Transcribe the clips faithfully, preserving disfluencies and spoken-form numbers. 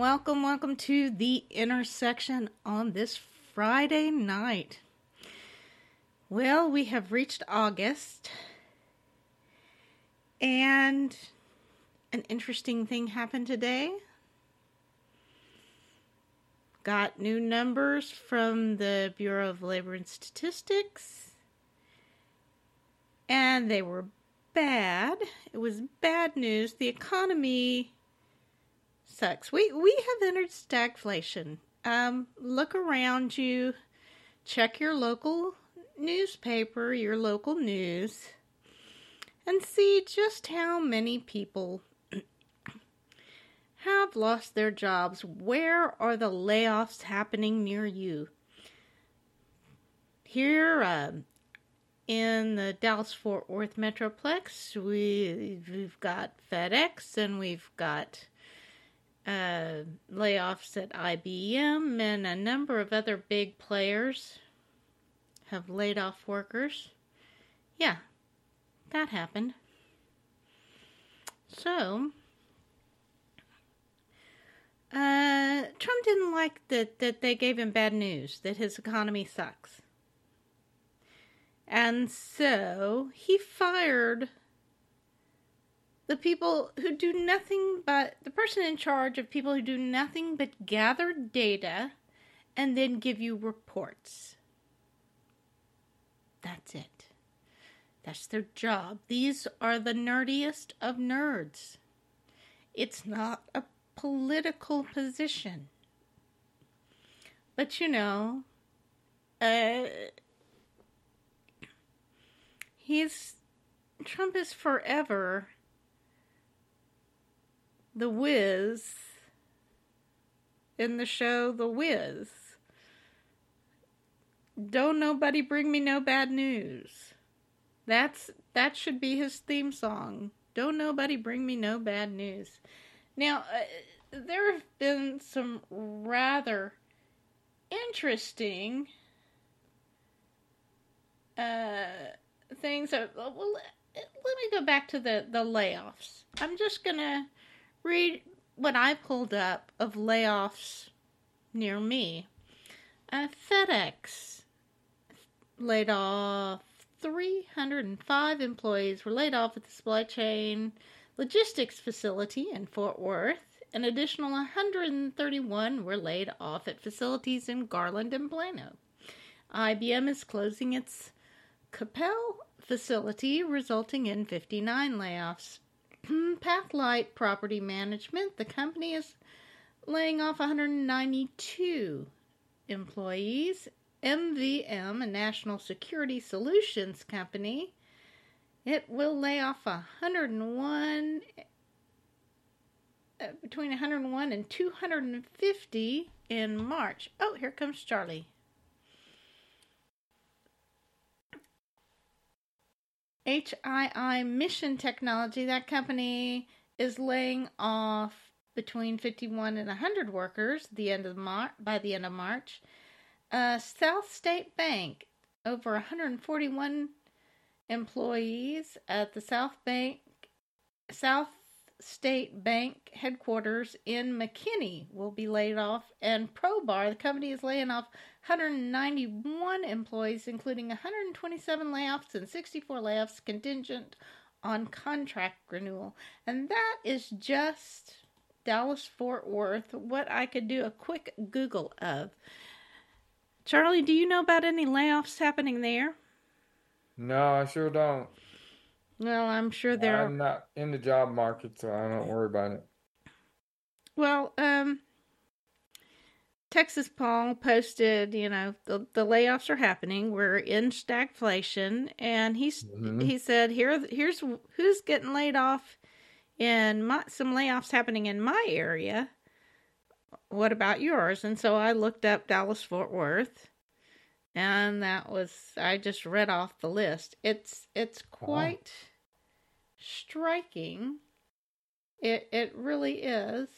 welcome, welcome to The Intersection on this Friday night. Well, we have reached August, and an interesting thing happened today. Got new numbers from the Bureau of Labor and Statistics, and they were bad. It was bad news. The economy sucks. We we have entered stagflation. Um, look around you, check your local newspaper, your local news, and see just how many people have lost their jobs. Where are the layoffs happening near you? Here uh, in the Dallas-Fort Worth Metroplex, we, we've got FedEx, and we've got uh, layoffs at I B M, and a number of other big players have laid off workers. Yeah, that happened. So, uh, Trump didn't like that, that they gave him bad news, that his economy sucks. And so, he fired the people who do nothing but, the person in charge of people who do nothing but gather data and then give you reports. That's it. That's their job. These are the nerdiest of nerds. It's not a political position. But you know, uh, he's, Trump is forever the Wiz in the show The Wiz. Don't nobody bring me no bad news. That's that should be his theme song. Don't nobody bring me no bad news. Now, uh, there have been some rather interesting uh, things. That, well, let, let me go back to the, the layoffs. I'm just going to read what I pulled up of layoffs near me. Uh, FedEx laid off three hundred five employees, were laid off at the supply chain logistics facility in Fort Worth. An additional one hundred thirty-one were laid off at facilities in Garland and Plano. I B M is closing its Coppell facility, resulting in fifty-nine layoffs. Pathlight Property Management, the company, is laying off one hundred ninety-two employees. M V M, a national security solutions company, it will lay off one hundred one, uh, between one hundred one and two hundred fifty in March. Oh, here comes Charlie. H I I Mission Technology, that company is laying off between fifty-one and one hundred workers the end of Mar- by the end of March. Uh, South State Bank, over one hundred forty-one employees at the South Bank, South State Bank headquarters in McKinney will be laid off, and ProBar, the company, is laying off one hundred ninety-one employees, including one hundred twenty-seven layoffs and sixty-four layoffs contingent on contract renewal. And that is just Dallas-Fort Worth, what I could do a quick Google of. Charlie, do you know about any layoffs happening there? No, I sure don't. Well, I'm sure there are. I'm not in the job market, so I don't worry about it. Well, um, Texas Paul posted, you know, the, the layoffs are happening. We're in stagflation, and he's mm-hmm. he said, here here's who's getting laid off, in my, some layoffs happening in my area. What about yours? And so I looked up Dallas-Fort Worth, and that was, I just read off the list. It's it's quite oh. striking. It it really is.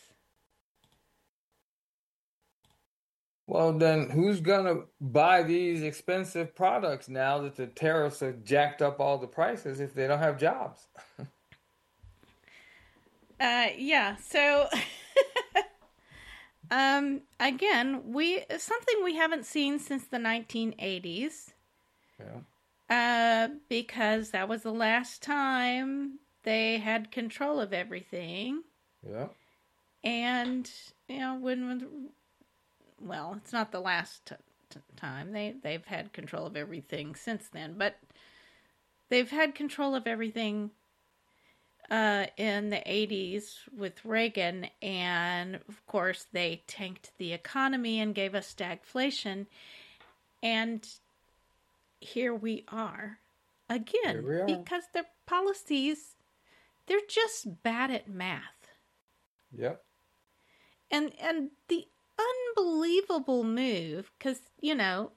Well, then who's going to buy these expensive products now that the tariffs have jacked up all the prices if they don't have jobs? uh, yeah, so Um, again, we something we haven't seen since the nineteen eighties. Yeah. Uh, because that was the last time they had control of everything. Yeah. And you know, when, when well, it's not the last t- t- time they they've had control of everything since then, but they've had control of everything uh, in the eighties with Reagan, and of course they tanked the economy and gave us stagflation, and here we are Here again we are. because their policies, they're just bad at math. Yep. And and the unbelievable move, because, you know,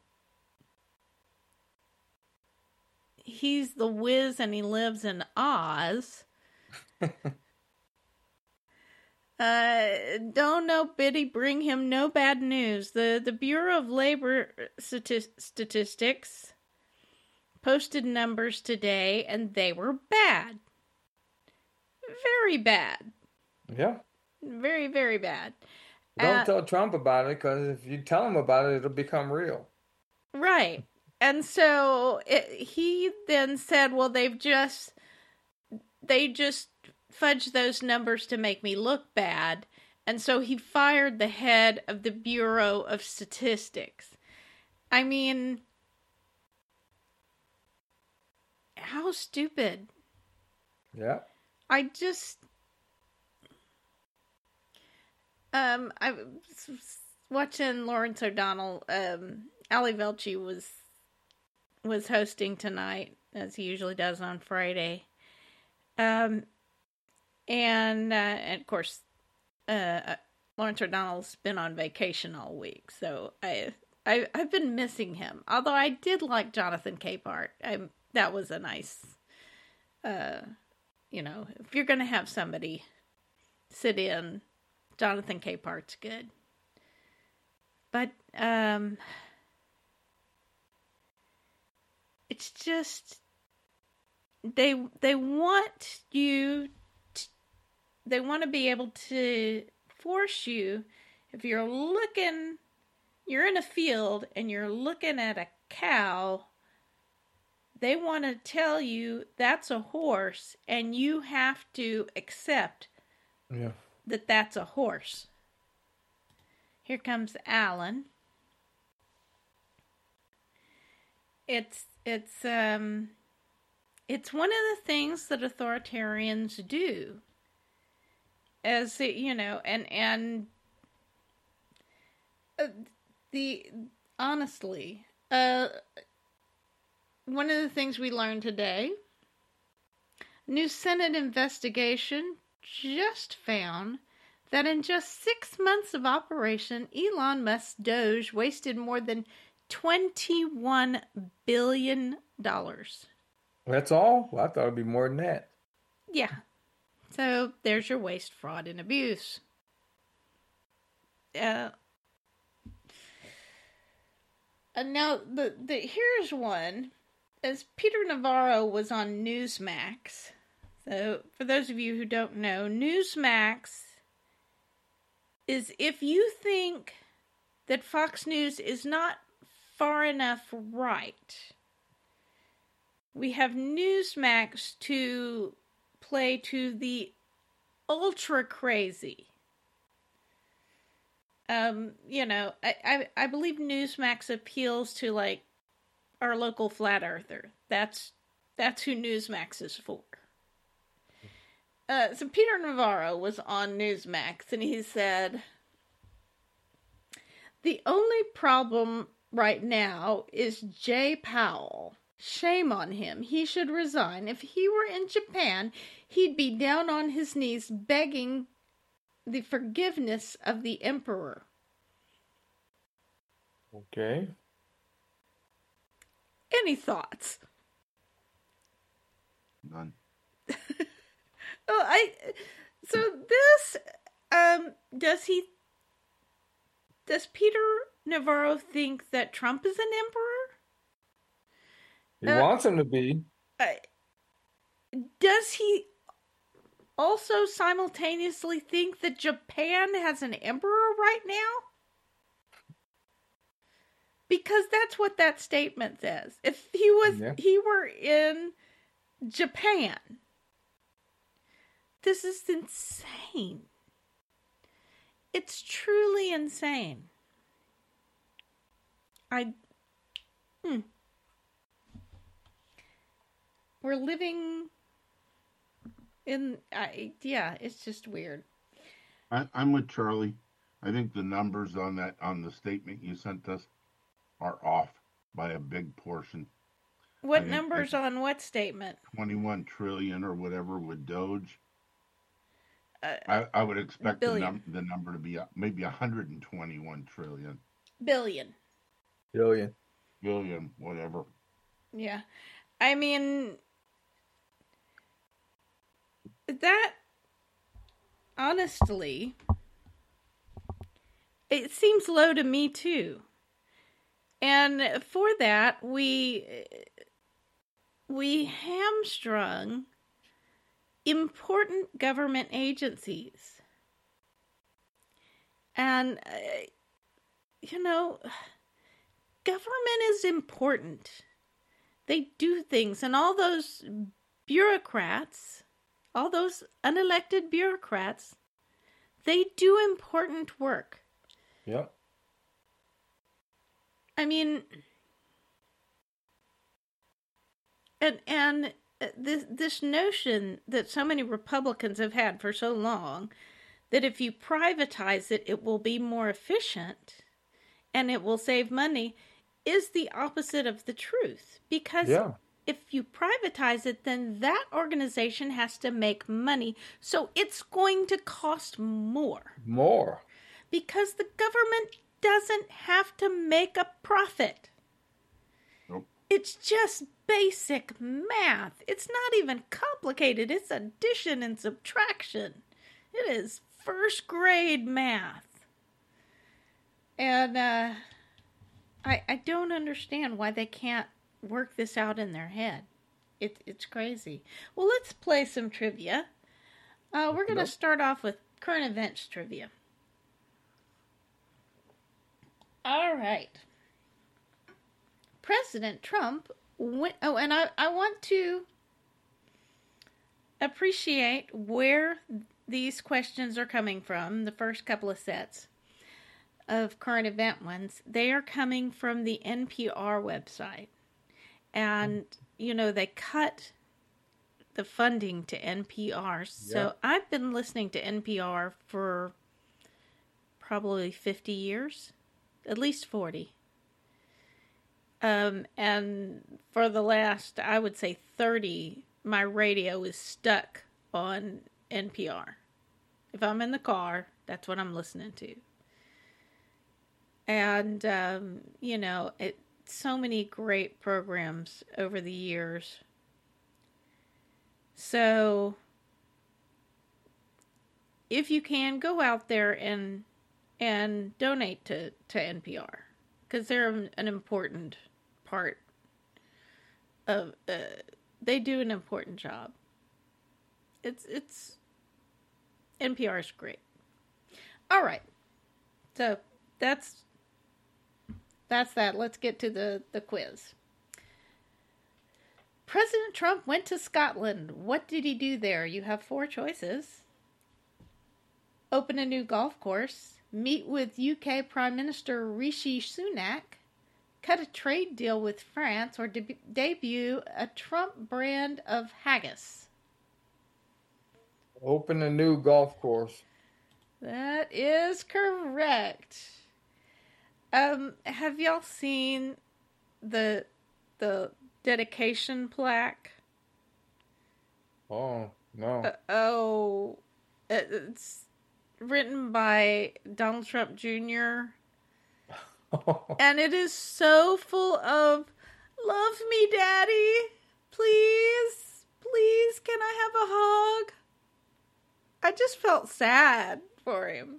he's the whiz and he lives in Oz. uh, don't know, Biddy, bring him no bad news. The, the Bureau of Labor Statistics posted numbers today, and they were bad. Very bad. Yeah. Very, very bad. Don't Uh, tell Trump about it, because if you tell him about it, it'll become real. Right. And so it, he then said, well, they've just, they just fudged those numbers to make me look bad. And so he fired the head of the Bureau of Statistics. I mean, how stupid. Yeah. I just, um, I was watching Lawrence O'Donnell. Um, Ali Velci was was hosting tonight, as he usually does on Friday. Um, and, uh, and of course, uh, Lawrence O'Donnell's been on vacation all week, so I, I I've been missing him. Although I did like Jonathan Capehart. I that was a nice, uh, you know, if you're going to have somebody sit in, Jonathan Capehart's good. But um, it's just they they want you to, they want to be able to force you, if you're looking, you're in a field and you're looking at a cow, they want to tell you that's a horse, and you have to accept Yeah. that that's a horse. Here comes Alan. It's it's um it's one of the things that authoritarians do. As it, you know, and and uh, the honestly, uh one of the things we learned today, a new Senate investigation just found that in just six months of operation, Elon Musk's Doge wasted more than twenty-one billion dollars. That's all? Well, I thought it'd be more than that. Yeah. So there's your waste, fraud, and abuse. Uh, and now, the, the here's one. As Peter Navarro was on Newsmax. So, for those of you who don't know, Newsmax is if you think that Fox News is not far enough right, we have Newsmax to play to the ultra crazy. Um, you know, I, I, I believe Newsmax appeals to, like, our local flat earther. That's that's who Newsmax is for. Uh, so Peter Navarro was on Newsmax, and he said, the only problem right now is Jay Powell. Shame on him. He should resign. If he were in Japan, he'd be down on his knees begging the forgiveness of the emperor. Okay. Any thoughts? None. Oh, I. So this, um, does he? Does Peter Navarro think that Trump is an emperor? He Uh, wants him to be. Uh, does he also simultaneously think that Japan has an emperor right now? Because that's what that statement says. If he was, Yeah. he were in Japan. This is insane. It's truly insane. I, hmm. We're living in, I, yeah, it's just weird. I, I'm with Charlie. I think the numbers on that on the statement you sent us are off by a big portion. What I think numbers like on what statement? twenty-one trillion or whatever with Doge. Uh, I, I would expect the billion. num the number to be uh, maybe one hundred twenty-one trillion. Billion. Billion. Billion, whatever. Yeah. I mean, that, honestly, it seems low to me too. And for that, we we hamstrung important government agencies. And, uh, you know, government is important. They do things, and all those bureaucrats, all those unelected bureaucrats, they do important work. Yep. I mean, and and this this notion that so many Republicans have had for so long, that if you privatize it, it will be more efficient and it will save money, is the opposite of the truth. Because Yeah. if you privatize it, then that organization has to make money. So it's going to cost more. More. Because the government doesn't have to make a profit. Nope. It's just basic math. It's not even complicated. It's addition and subtraction. It is first grade math. And uh, I I don't understand why they can't work this out in their head. It, it's crazy. Well, let's play some trivia. Uh, we're going to Nope. start off with current events trivia. All right. President Trump went... Oh, and I, I want to appreciate where these questions are coming from, the first couple of sets of current event ones. They are coming from the N P R website. And, you know, they cut the funding to N P R. So Yeah. I've been listening to N P R for probably fifty years. At least forty. Um, and for the last, I would say thirty, my radio is stuck on N P R. If I'm in the car, that's what I'm listening to. And, um, you know, it, so many great programs over the years. So, if you can, go out there and and donate to, to N P R, because they're an important part of, uh, they do an important job. It's, it's, N P R is great. All right. So, that's, that's that. Let's get to the, the quiz. President Trump went to Scotland. What did he do there? You have four choices. Open a new golf course, meet with U K Prime Minister Rishi Sunak, cut a trade deal with France, or de- debut a Trump brand of haggis. Open a new golf course. That is correct. Um, have y'all seen the the dedication plaque? Oh, no. Uh, oh, it's written by Donald Trump Junior And it is so full of, love me, Daddy. Please, please, can I have a hug? I just felt sad for him.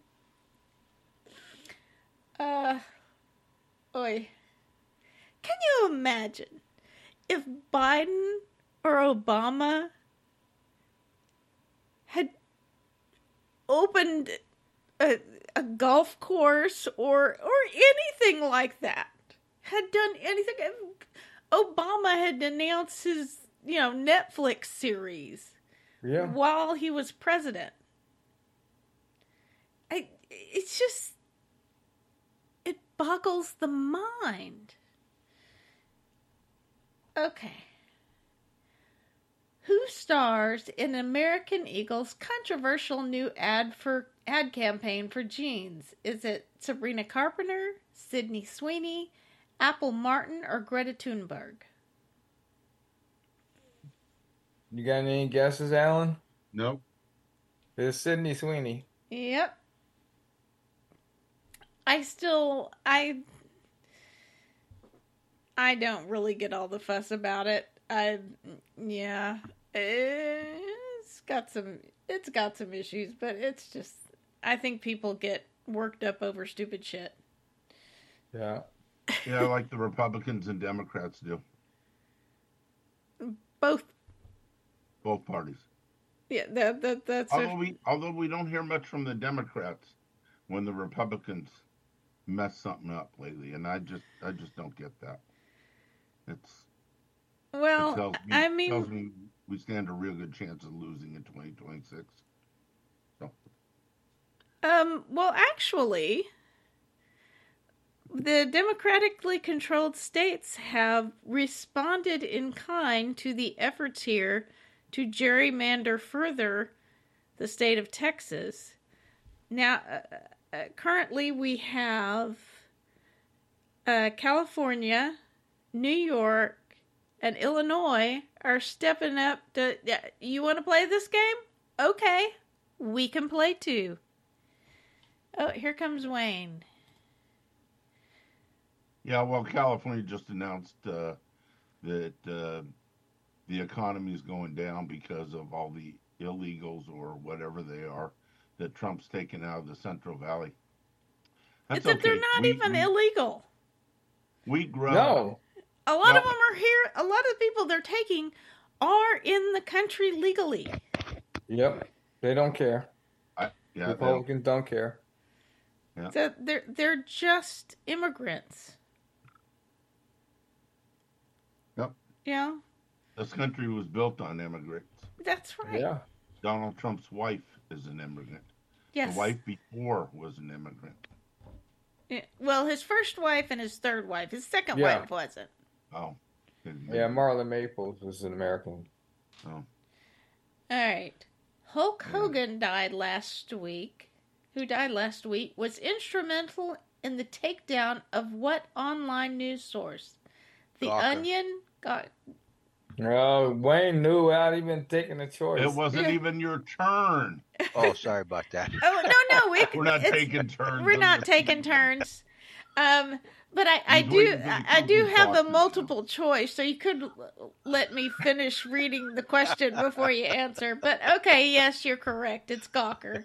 Uh, oi. Can you imagine if Biden or Obama had opened a, a golf course or or anything like that. Had done anything. Obama had announced his, you know, Netflix series Yeah. while he was president. I, it's just, it boggles the mind. Okay. Who stars in American Eagle's controversial new ad for ad campaign for jeans? Is it Sabrina Carpenter, Sydney Sweeney, Apple Martin, or Greta Thunberg? You got any guesses, Alan? Nope. It's Sydney Sweeney. Yep. I still, I, I don't really get all the fuss about it. I, yeah, it's got some, it's got some issues, but it's just, I think people get worked up over stupid shit. Yeah. Yeah, like the Republicans and Democrats do. Both. Both parties. Yeah, that, that that's. Although a, we, although we don't hear much from the Democrats when the Republicans mess something up lately, and I just, I just don't get that. It's. well, it tells me, I mean, tells me we stand a real good chance of losing in twenty twenty-six. So. um, well, actually, the democratically controlled states have responded in kind to the efforts here to gerrymander further the state of Texas. Now, uh, uh, currently we have uh, California, New York, and Illinois are stepping up to, uh, you want to play this game? Okay, we can play too. Oh, here comes Wayne. Yeah, well, California just announced uh, that uh, the economy is going down because of all the illegals or whatever they are that Trump's taken out of the Central Valley. That's It's that okay. they're not we, even we, illegal. We grow. No. A lot of Well- them are here. A lot of the people they're taking are in the country legally. Yep. They don't care. I, yeah, they- Republicans don't care. So they're they're just immigrants. Yep. Yeah, this country was built on immigrants. that's right. Yeah. Donald Trump's wife is an immigrant. Yes. The wife before was an immigrant. Yeah, well, his first wife and his third wife. His second Yeah. wife wasn't. Oh. Yeah, Marla Maples was an American. Oh. All right. Hulk Yeah. Hogan died last week. Who died last week was instrumental in the takedown of what online news source? The Gawker. Onion. Got Oh, Wayne knew without even taking a choice. It wasn't Yeah. even your turn. Oh, sorry about that. Oh no no we We're not it's- taking turns. We're on not this. taking turns. Um, but I, I He's do waiting for the I, I do cuckoo have the clock to multiple choice, so you could l- let me finish reading the question before you answer. But okay, yes, you're correct. It's Gawker.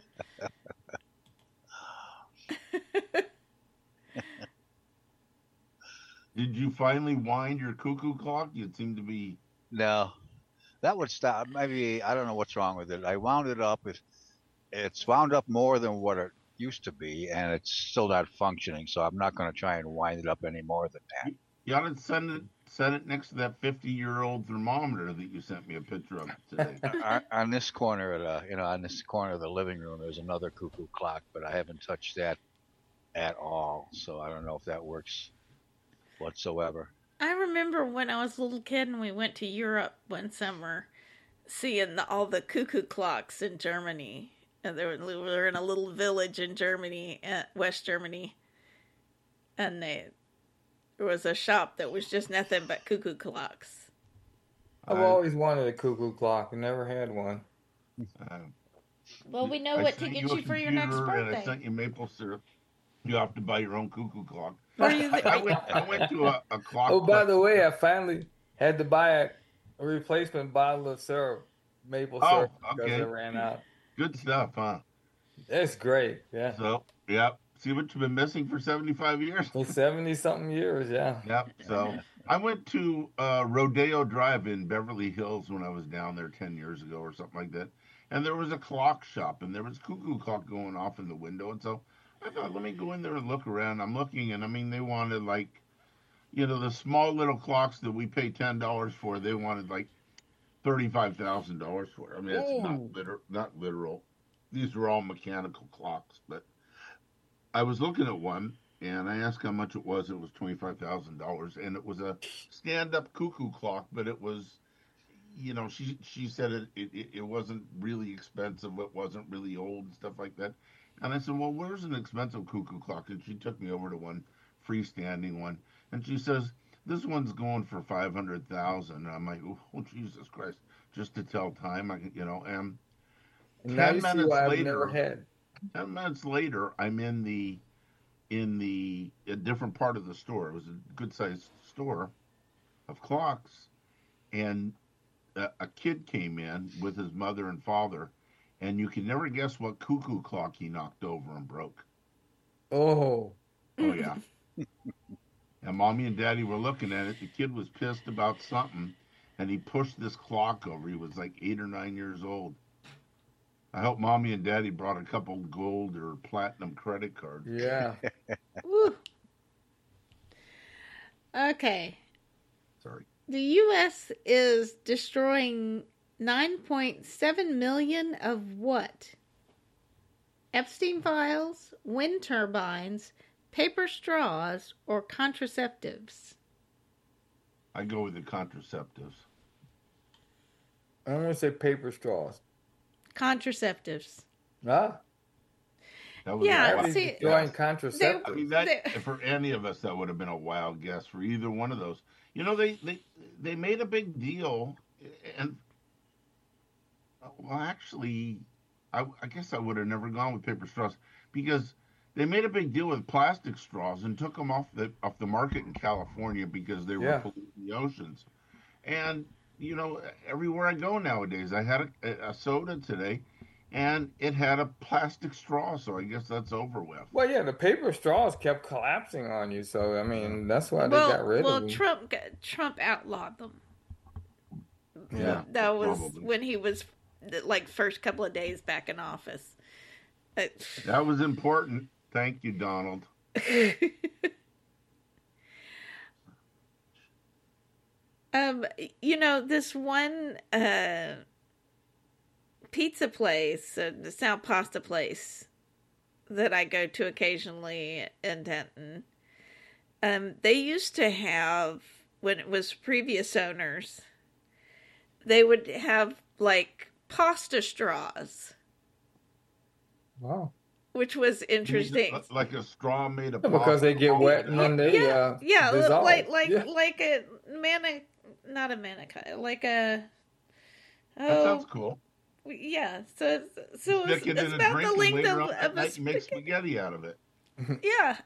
Did you finally wind your cuckoo clock? You seem to be. No, that would stop. Maybe I don't know what's wrong with it. I wound it up. It, it's wound up more than what it used to be, and it's still not functioning. So I'm not going to try and wind it up any more than that. You ought to send it, set it next to that fifty-year-old thermometer that you sent me a picture of today. on, on this corner of the, you know, on this corner of the living room, there's another cuckoo clock, but I haven't touched that at all. So I don't know if that works whatsoever. I remember when I was a little kid and we went to Europe one summer, seeing the, all the cuckoo clocks in Germany. And there were, we were in a little village in Germany, uh, West Germany, and they, there was a shop that was just nothing but cuckoo clocks. I've I- always wanted a cuckoo clock. I never had one. Uh, Well, we know I what to sent get a you for your next computer And I birthday. sent you maple syrup. You have to buy your own cuckoo clock. Or you, I went. I went to a, a clock. Oh, by the place. way, I finally had to buy a, a replacement bottle of syrup, maple Oh, syrup, because okay. it ran out. Good stuff, huh? It's great. Yeah. So, yep. See what you've been missing for seventy-five years? For seventy something years. Yeah. Yep. So I went to uh, Rodeo Drive in Beverly Hills when I was down there ten years ago or something like that. and there was a clock shop, and there was cuckoo clock going off in the window, and so I thought, let me go in there and look around. I'm looking, and I mean, they wanted like, you know, the small little clocks that we pay ten dollars for. They wanted like thirty-five thousand dollars for. I mean, it's not Oh, literal, not literal. These were all mechanical clocks, but I was looking at one, and I asked how much it was. It was twenty-five thousand dollars, and it was a stand-up cuckoo clock, but it was, you know, she she said it, it it wasn't really expensive. It wasn't really old and stuff like that. And I said, well, where's an expensive cuckoo clock? And she took me over to one freestanding one, and she says this one's going for five hundred thousand. And I'm like, oh Jesus Christ, just to tell time. I can, you know, and and now ten you see minutes why I've never later, had. ten minutes later, I'm in the in the a different part of the store. It was a good sized store of clocks, and a, a kid came in with his mother and father, and you can never guess what cuckoo clock he knocked over and broke. Oh, Oh yeah, and mommy and daddy were looking at it. The kid was pissed about something, and he pushed this clock over. He was like eight or nine years old. I hope mommy and daddy brought a couple gold or platinum credit cards. yeah. Woo. Okay. Sorry. The U S is destroying nine point seven million of what? Epstein files, wind turbines, paper straws, or contraceptives? I go with the contraceptives. I'm gonna say paper straws. Contraceptives. Huh? That was Yeah, a Why wild are see, you destroying guess. I contraceptives? mean, that They- for any of us, that would have been a wild guess for either one of those. You know, they they they made a big deal, and well, actually, I, I guess I would have never gone with paper straws because they made a big deal with plastic straws and took them off the off the market in California because they were Yeah. polluting the oceans. And you know, everywhere I go nowadays, I had a, a soda today, and it had a plastic straw, so I guess that's over with. Well, yeah, the paper straws kept collapsing on you, so I Yeah. mean that's why they well, got rid well, of them. Trump got- Trump outlawed them. Yeah. That was Probably. when he was like first couple of days back in office. Uh, That was important. Thank you, Donald. um, you know, this one uh, pizza place, uh, the South Pasta place that I go to occasionally in Denton. Um, they used to have, when it was previous owners, they would have like pasta straws, Wow. which was You mean interesting. like a straw made of Yeah, because they pasta? get wet and then they Yeah, uh yeah, li- dissolve. like like Yeah. like a mana, not a manica, like a That sounds oh cool. yeah. So it's- so You it's, stick it it's in a about drink, the and length later of, on at of a night you make spaghetti. spaghetti out of it. Yeah,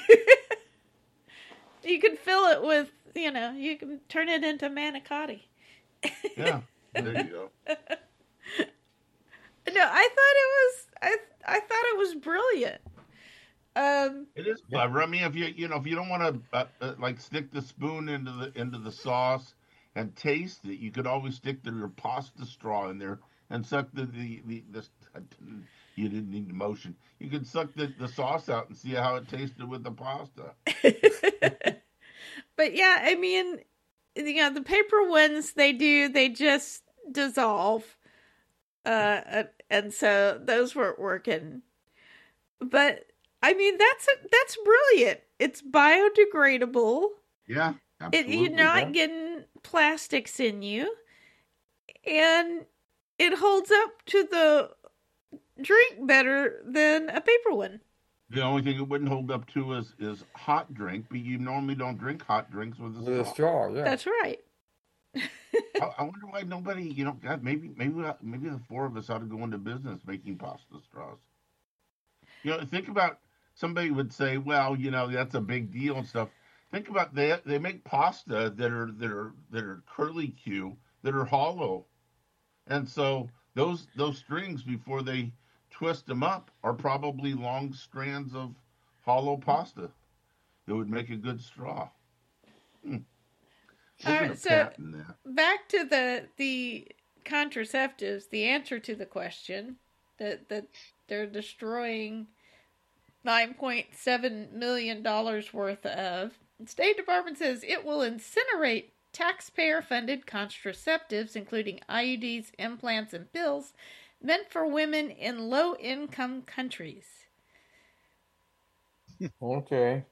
you can fill it with, you know, you can turn it into manicotti. Yeah, there you go. No, I thought it was I I thought it was brilliant. Um, It is clever. I mean, if you you know if you don't want to uh, uh, like stick the spoon into the into the sauce and taste it, you could always stick the, your pasta straw in there and suck the the, the, the you didn't need the motion. You could suck the, the sauce out and see how it tasted with the pasta. but yeah, I mean, you know, the paper ones they do, they just dissolve. Uh, and so those weren't working. But I mean, that's that's brilliant. It's biodegradable. Yeah, It, absolutely. you're not yeah. getting plastics in you, and it holds up to the drink better than a paper one. The only thing it wouldn't hold up to is is hot drink, but you normally don't drink hot drinks with a With a straw. straw, yeah. That's right. I, I wonder why nobody, you know, God, maybe maybe we ought- maybe the four of us ought to go into business making pasta straws. You know, think about somebody would say, well, you know, that's a big deal and stuff. Think about they they make pasta that are that are that are curly Q that are hollow, and so those those strings before they twist them up are probably long strands of hollow pasta that would make a good straw. Hmm. We're All gonna right, so patent that. back to the the contraceptives, the answer to the question that that they're destroying nine point seven million dollars worth of. The State Department says it will incinerate taxpayer-funded contraceptives, including I U Ds, implants, and pills, meant for women in low-income countries. Okay.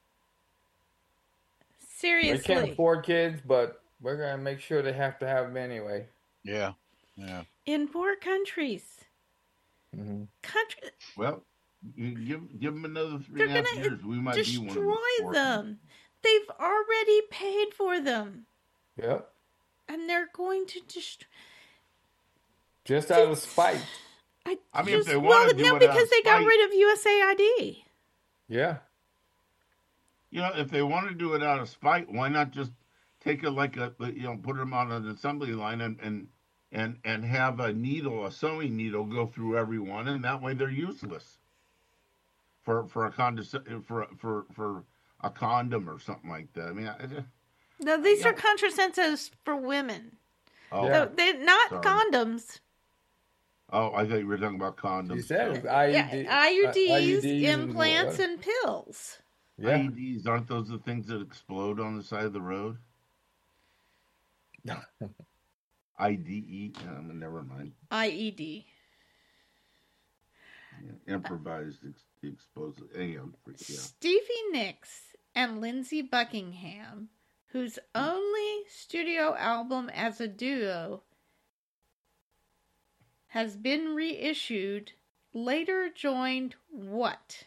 Seriously. We can't afford kids, but we're going to make sure they have to have them anyway. Yeah. Yeah. In poor countries. Mm-hmm. Country, Well, you give give them another three they're and a half going to years. We might be one of destroy the poor them. They've already paid for them. Yep. And they're going to destroy... Just out of spite. I, I mean, if just, they well, wanna do no, it out because of they got spite- rid of U S A I D. Yeah. You know, if they want to do it out of spite, why not just take it like a, you know, put them on an assembly line and and and and have a needle, a sewing needle, go through everyone, and that way they're useless for for a condom for for for a condom or something like that. I mean, I, I, No, these Yeah. are contraceptives for women. oh, Yeah. No, they're not Sorry. condoms. oh, I thought you were talking about condoms. You said it so. was I U D, Yeah, I U Ds, uh, I U Ds implants, what? and pills. Yeah. I E Ds, aren't those the things that explode on the side of the road? I D E, um, never mind. I E D. Yeah, improvised ex- explosive. Anyhow, yeah. Stevie Nicks and Lindsey Buckingham, whose only studio album as a duo has been reissued, later joined what?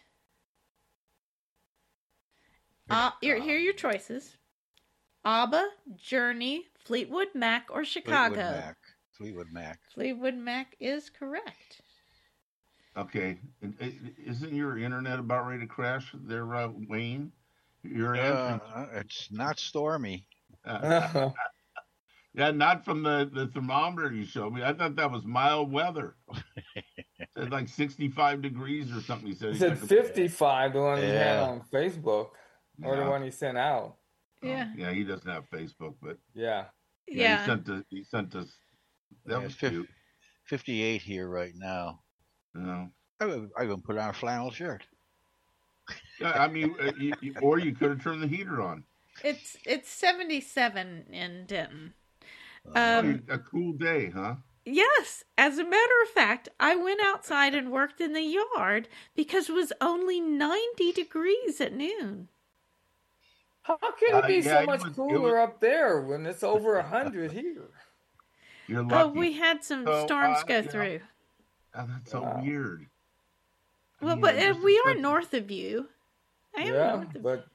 Uh, here, here are your choices. ABBA, Journey, Fleetwood Mac, or Chicago. Fleetwood Mac. Fleetwood Mac. Fleetwood Mac is correct. Okay, and, uh, isn't your internet about ready to crash there, uh, Wayne? Your answer. Uh, it's not stormy. Uh, yeah, not from the, the thermometer you showed me. I thought that was mild weather. It said like sixty-five degrees or something. He said. He He said took a- fifty-five, the one he had Yeah. on Facebook, or the Yeah. one he sent out. Oh, Yeah. yeah, he doesn't have Facebook, but Yeah. yeah, Yeah. he sent us. He sent us. That Yeah, was it's fif- cute. fifty-eight here right now. You know. I would, I would put on a flannel shirt. Yeah, I mean, uh, you, you, or you could have turned the heater on. It's it's seventy-seven in Denton. Uh, Um, a cool day, huh? Yes, as a matter of fact, I went outside and worked in the yard because it was only ninety degrees at noon. How can Uh, it be yeah, so it much was- it cooler was- up there when it's over a hundred here? You're Oh, lucky. we had some So, storms uh, go yeah. through. Oh, that's so Wow. weird. I Well, mean, but I uh, just we are expected- north of you. I am Yeah, north of but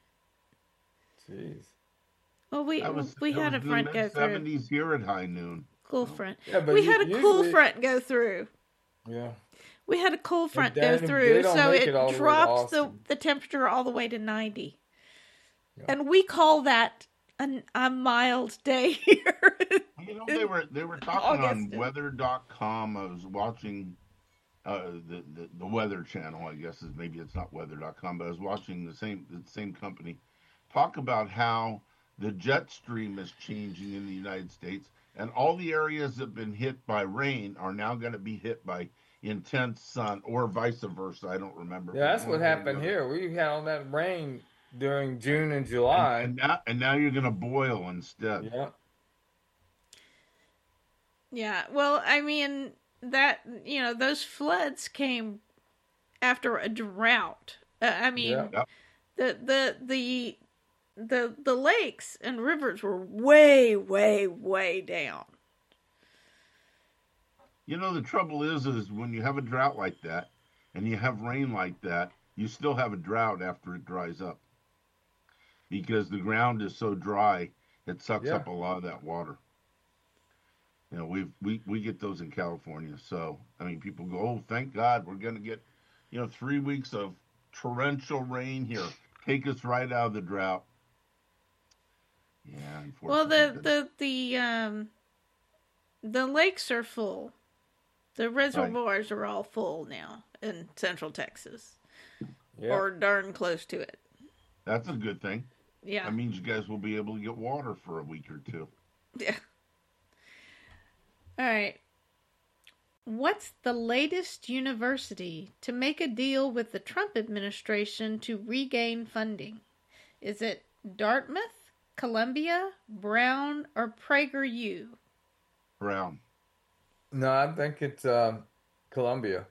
jeez. Well, we I was, we it had was a front the go mid through. seventies here at high noon. Cool front. Yeah, but We u- had a cool usually- front go through. Yeah. We had a cool front they go don't- through, they don't so make it, it all the way to drops the, Austin. the temperature all the way to ninety. Yeah. And we call that an, a mild day here. You know, they were they were talking on August. weather dot com. I was watching uh, the, the the weather channel. I guess is maybe it's not weather dot com, but I was watching the same the same company talk about how the jet stream is changing in the United States, and all the areas that have been hit by rain are now going to be hit by intense sun, or vice versa. I don't remember. Yeah, that's One what way or the happened other. here. We had all that rain during June and July. And, and now and now you're going to boil instead. Yeah. Yeah, well, I mean, that, you know, those floods came after a drought. Uh, I mean, Yeah. Yep. the, the, the, the, the lakes and rivers were way, way, way down. You know, the trouble is, is when you have a drought like that and you have rain like that, you still have a drought after it dries up. Because the ground is so dry, it sucks Yeah. up a lot of that water. You know, we we we get those in California. So, I mean, people go, oh, thank God we're going to get, you know, three weeks of torrential rain here. Take us right out of the drought. Yeah, Well, unfortunately. the, the, the, um, the lakes are full. The reservoirs are all full now in central Texas. Yeah. Or darn close to it. That's a good thing. Yeah. That means you guys will be able to get water for a week or two. Yeah. All right. What's the latest university to make a deal with the Trump administration to regain funding? Is it Dartmouth, Columbia, Brown, or PragerU? Brown. No, I think it's um, Columbia.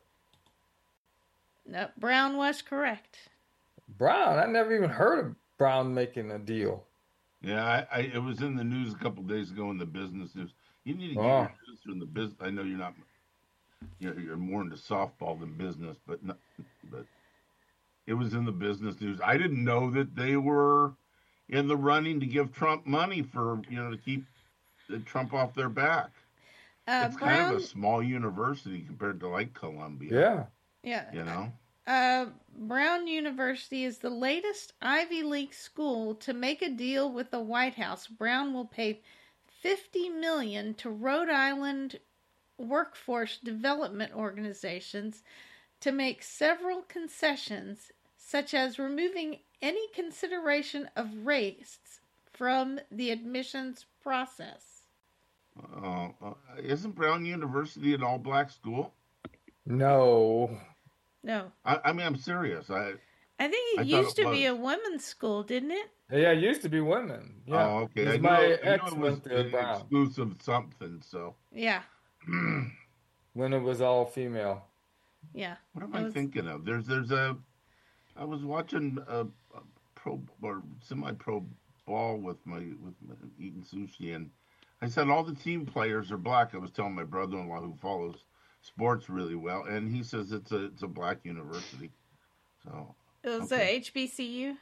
No, Brown was correct. Brown, I never even heard of Brown making a deal. Yeah, I, I it was in the news a couple days ago in the business news. You need to get Oh. your news from the business. I know you're not, you're, you're more into softball than business, but not, but it was in the business news. I didn't know that they were in the running to give Trump money for you know to keep Trump off their back. Uh, It's Brown, kind of a small university compared to like Columbia. Yeah. yeah. You know. Uh, Brown University is the latest Ivy League school to make a deal with the White House. Brown will pay fifty million dollars to Rhode Island workforce development organizations to make several concessions, such as removing any consideration of race from the admissions process. Uh, uh, isn't Brown University an all-black school? No. No, I, I mean, I'm serious. I I think it I thought used it to be was. a women's school, didn't it? Yeah, it used to be women. Yeah. Oh, okay. I Because knew, my I knew ex it was went to an Brown exclusive something. So, Yeah, when it was all female. yeah. what am It I was- thinking of? There's, there's a. I was watching a, a pro or semi-pro ball with my with my, eating sushi, and I said all the team players are black. I was telling my brother-in-law who follows sports really well, and he says it's a it's a black university. So It was Okay. a H B C U.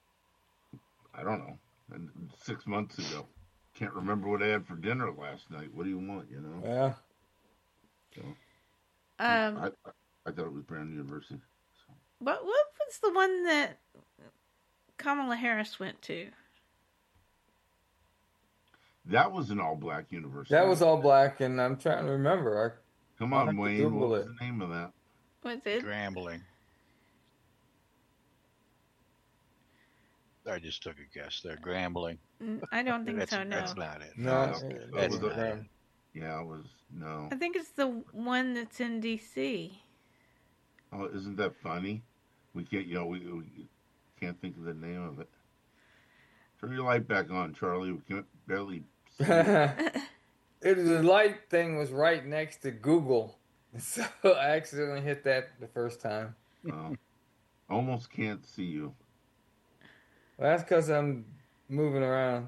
I don't know. And six months ago, can't remember what I had for dinner last night. What do you want? You know. Yeah. So, Um, I, I I thought it was Brown University. So. what what was the one that Kamala Harris went to? That was an all-black university. That was all black, and I'm trying to remember. Come I'll on, have to Wayne. Google What was it. the name of that? Was it? Grambling. I just took a guess there. Grambling. Mm, I don't think That's, so. No, that's not it. I, no, That's- it, that it That's was was a- not it. them. Yeah, it was no. I think it's the one that's in D C. Oh, isn't that funny? We can't, you know, we, we can't think of the name of it. Turn your light back on, Charlie. We can't barely see it. It the light thing was right next to Google, so I accidentally hit that the first time. Oh, almost can't see you. Well, that's because I'm moving around.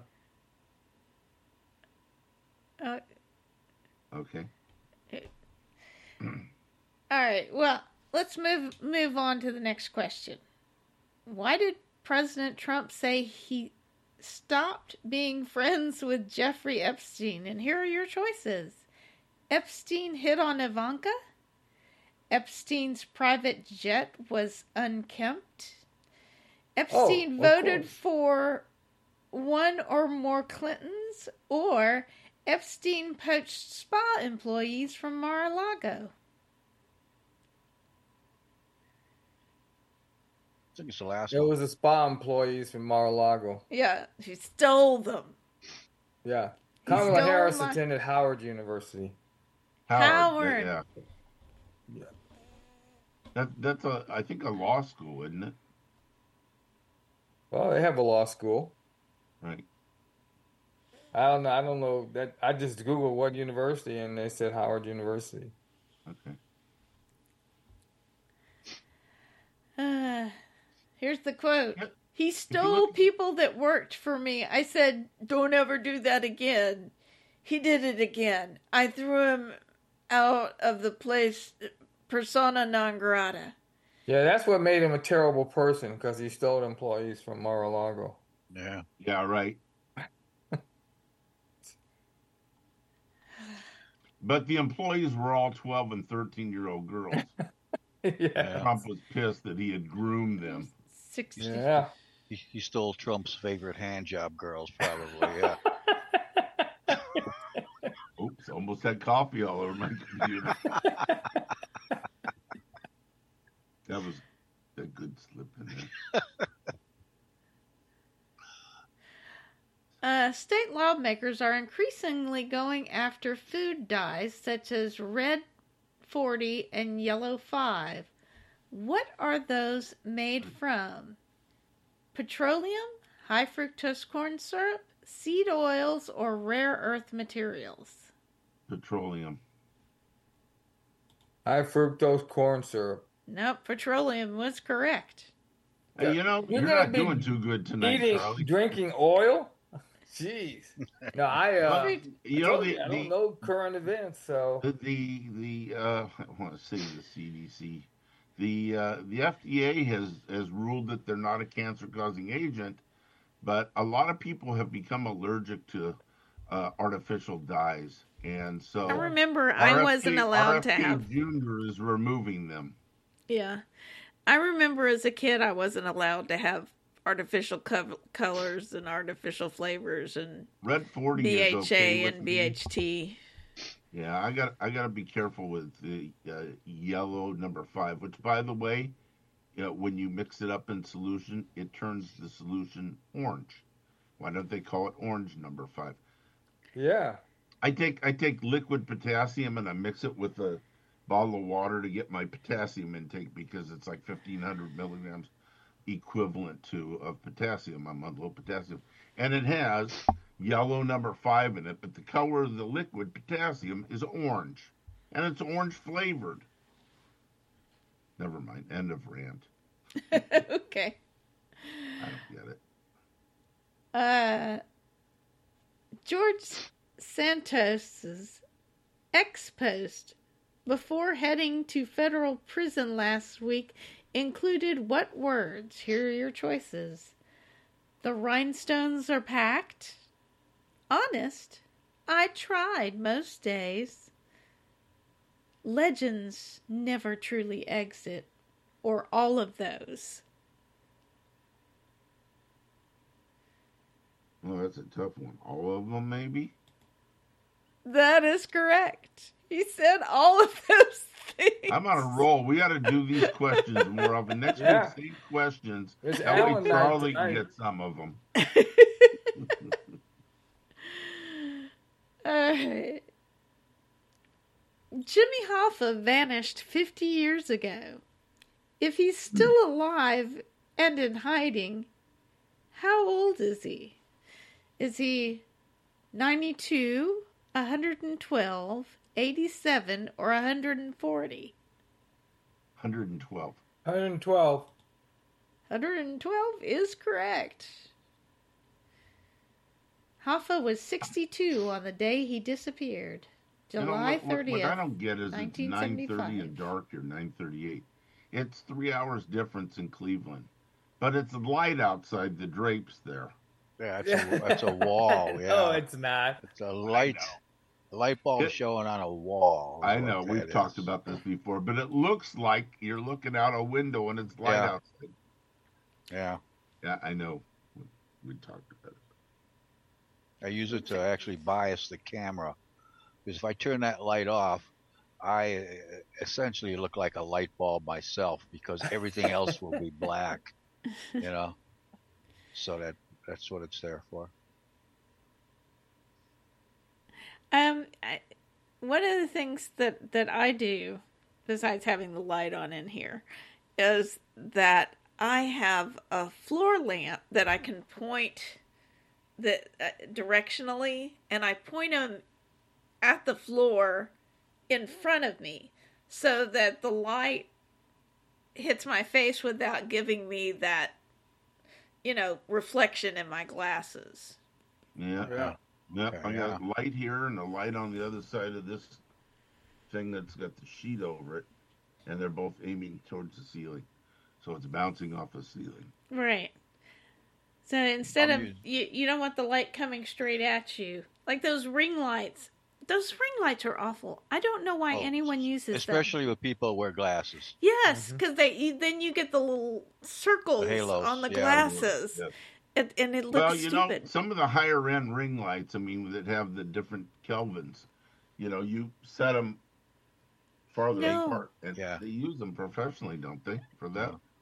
Uh, Okay. all right. Well, let's move move on to the next question. Why did President Trump say he stopped being friends with Jeffrey Epstein? And here are your choices. Epstein hit on Ivanka. Epstein's private jet was unkempt. Epstein of voted course. for one or more Clintons, or Epstein poached spa employees from Mar-a-Lago. I think it's the last It one. was the spa employees from Mar-a-Lago. Yeah, she stole them. Yeah. He Kamala stole Harris my- attended Howard University. Howard. Yeah. Yeah. That that's a I think a law school, isn't it? Well, they have a law school. Right. I don't know. I don't know that. I just Googled what university, and they said Howard University. Okay. Uh, here's the quote. Yep. He stole look- people that worked for me. I said, don't ever do that again. He did it again. I threw him out of the place, persona non grata. Yeah, that's what made him a terrible person because he stole employees from Mar-a-Lago. Yeah. Yeah. Right. But the employees were all twelve and thirteen year old girls. yeah. Trump was pissed that he had groomed them. sixty. Yeah. He, he stole Trump's favorite hand job girls, probably. Yeah. Oops, almost had coffee all over my computer. That was a good slip in there. Uh, state lawmakers are increasingly going after food dyes such as red forty and yellow five. What are those made from? Petroleum, high fructose corn syrup, seed oils, or rare earth materials? Petroleum. High fructose corn syrup. Nope, petroleum was correct. Hey, you know, You're you're, gonna not be doing too good tonight, Eating, Charlie. drinking oil. Jeez. No, I. Uh, Well, I you know, told the, you, I the, don't know current events, so. the, the, the uh, I want to say the C D C. The uh, the F D A has, has ruled that they're not a cancer-causing agent, but a lot of people have become allergic to uh, artificial dyes, and so I remember I wasn't allowed to have. Junior is removing them. Yeah. I remember as a kid I wasn't allowed to have artificial co- colors and artificial flavors and Red forty B H A is okay with and me. B H T. Yeah, I got I got to be careful with the uh, yellow number five, which, by the way, you know, when you mix it up in solution, it turns the solution orange. Why don't they call it orange number five? Yeah. I take I take liquid potassium and I mix it with a bottle of water to get my potassium intake because it's like fifteen hundred milligrams equivalent to of potassium. I'm on low potassium, and it has yellow number five in it, but the color of the liquid potassium is orange, and it's orange flavored. Never mind. End of rant. Okay. I don't get it. Uh, George Santos's ex-post before heading to federal prison last week included what words? Here are your choices. The rhinestones are packed. Honest. I tried most days. Legends never truly exit. Or all of those. Well, that's a tough one. All of them, maybe? That is correct. He said all of those things. I'm on a roll. We got to do these questions more often. Next Yeah. week, same questions. There's That Alan way night Charlie can tonight. get some of them. Uh, Jimmy Hoffa vanished fifty years ago. If he's still alive and in hiding, how old is he? Is he ninety-two, one hundred twelve, eighty-seven, or one hundred forty? one hundred twelve. one hundred twelve. one hundred twelve is correct. Hoffa was sixty-two on the day he disappeared. July You know, what, what, thirtieth. what I don't get is it's nine thirty and nineteen seventy-five. dark here, nine thirty-eight. It's three hours difference in Cleveland. But it's light outside the drapes there. Yeah, it's a, that's a wall. Yeah. No, it's not. It's a light, a light bulb It- showing on a wall. is I what know, that we've talked is. about this before, but it looks like you're looking out a window and it's light Yeah. outside. Yeah, Yeah, I know. We talked about it. I use it to actually bias the camera because if I turn that light off, I uh, essentially look like a light bulb myself because everything else will be black. You know, so that that's what it's there for. Um, I, one of the things that, that I do, besides having the light on in here, is that I have a floor lamp that I can point that uh, directionally, and I point them at the floor in front of me so that the light hits my face without giving me that, you know, reflection in my glasses. Yeah. Yeah. Yep, Okay, I yeah. got light here and a light on the other side of this thing that's got the sheet over it, and they're both aiming towards the ceiling, so it's bouncing off the ceiling. Right. So instead I'm of used- you, you don't want the light coming straight at you, like those ring lights. Those ring lights are awful. I don't know why Oh, anyone uses Especially with people who wear glasses. them. Yes, Mhm. because they you, then you get the little circles halos, on the yeah. glasses, Yeah. and, and it looks Well, you stupid. know, some of the higher end ring lights, I mean, that have the different kelvins, you know, you set them farther No. apart, and Yeah. they use them professionally, don't they, for that?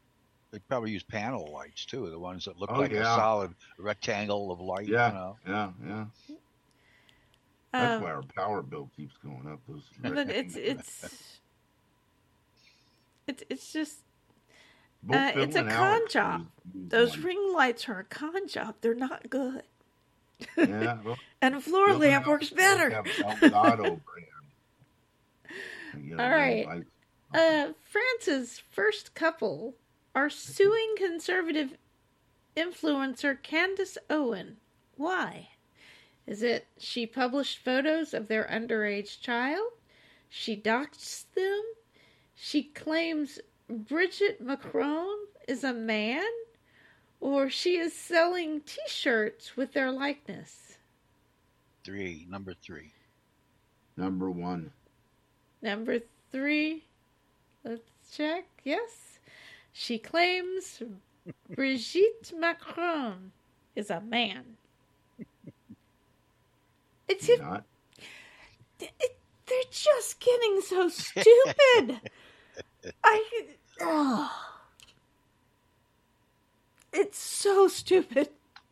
They probably use panel lights too, the ones that look Oh like a yeah, solid rectangle of light. You yeah, know. yeah, yeah. That's Um, why our power bill keeps going up. Those but it's rectangles. it's it's it's just Both uh, it's Phil a and con Alex job. use, use Those one. ring lights are a con job. They're not good. Yeah, well, And a floor Phil and lamp Alex works both better. have Elgato brand, you know, All ring right. lights. Uh, France's first couple are suing conservative influencer Candace Owen. Why? Is it she published photos of their underage child? She doxed them? She claims Brigitte Macron is a man? Or she is selling t-shirts with their likeness? Three, number three. Number one. Number three, let's check. Yes. She claims Brigitte Macron is a man. It's if, Not. it, they're just getting so stupid. I oh, it's so stupid.